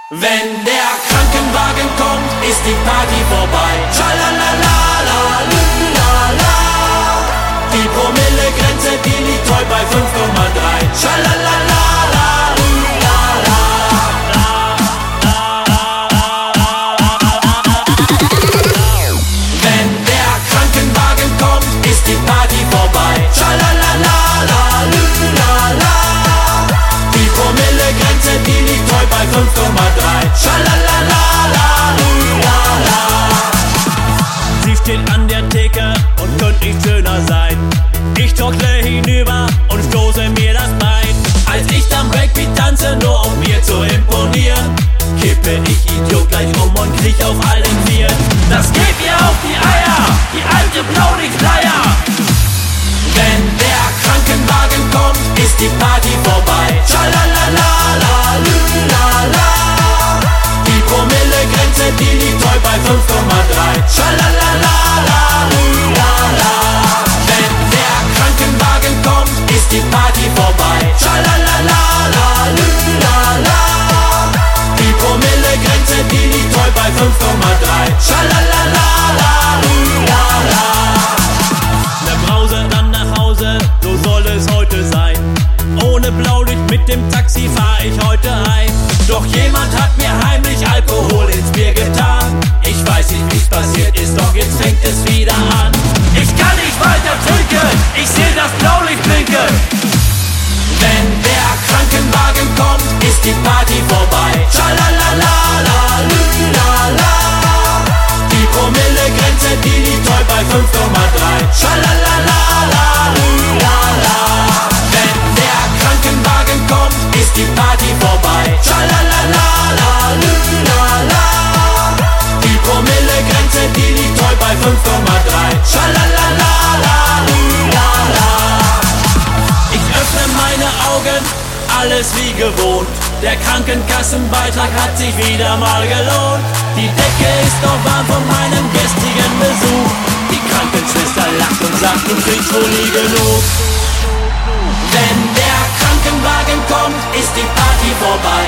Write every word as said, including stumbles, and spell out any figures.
Wenn der Krankenwagen kommt, ist die Party vorbei. Schalalalala, lülala. Die Promillegrenze, die liegt heute bei fünf Komma drei. Schalalalala, lülala. Wenn der Krankenwagen kommt, ist die Party vorbei. Schalalalala, lülala. Die Promillegrenze, die liegt heute bei fünf Komma drei. Schalalalala, lülala. Sie steht an der Theke und könnte nicht schöner sein. Ich torkle hinüber und stoße mir das Bein. Als ich dann Breakbeat tanze, nur um mir zu imponieren, kippe ich Idiot gleich um und kriech auf allen Vieren. Das geht mir auf die Eier, die alte Blaulichtleier. Wenn der Krankenwagen kommt, ist die Party vorbei. Schalalalala, lülala. Die Promillegrenze, die liegt heute bei fünf Komma drei. Schalalalala, lülala. Wenn der Krankenwagen kommt, ist die Party vorbei. Schalalalala, lülala. Die Promillegrenze, die liegt heute bei fünf Komma drei. Schalalalala, lülala. Ne Brause, dann nach Hause, so soll es heute sein. Ohne Blaulicht mit dem Taxi fahr ich heute heim. Doch jemand hat mir heimlich Alkohol ins Bier getan. Ich weiß nicht, wie's passiert ist, doch jetzt fängt es wieder an. Ich kann nicht weiter trinken, ich seh das Blaulicht blinken. Wenn der Krankenwagen kommt, ist die Party vorbei. Schalalalala, lülala. Die Promillegrenze, die liegt heute bei fünf Komma drei. Schalalalala, lülala. Wenn der Krankenwagen kommt, ist die Party vorbei. Schalalalala, lülala. Die Promillegrenze, die liegt heute bei fünf Komma drei. Schalalalala, lülala. Ich öffne meine Augen, alles wie gewohnt. Der Krankenkassenbeitrag hat sich wieder mal gelohnt. Die Decke ist noch warm von meinem gestrigen Besuch. Die Krankenschwester lacht und sagt, du kriegst wohl nie genug. Wenn der Krankenwagen kommt, ist die Party vorbei.